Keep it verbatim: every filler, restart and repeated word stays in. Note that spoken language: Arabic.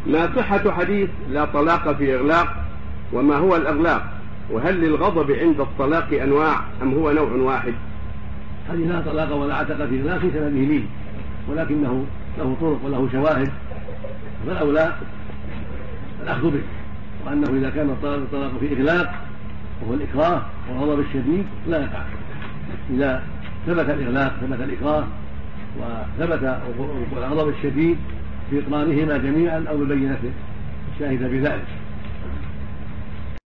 ما صحة حديث لا طلاق في إغلاق، وما هو الإغلاق، وهل للغضب عند الطلاق أنواع أم هو نوع واحد؟ حديث لا طلاق ولا عتق في إغلاق في سنده مين، ولكنه له طرق وله شواهد، فالأولى الأخذ به، وأنه إذا كان الطلاق في إغلاق وهو الإكراه والغضب الشديد لا يقع. إذا ثبت الإغلاق ثبت الإكراه وثبت الغضب الشديد بإقرارهما جميعا أو ببينته الشاهد بذلك.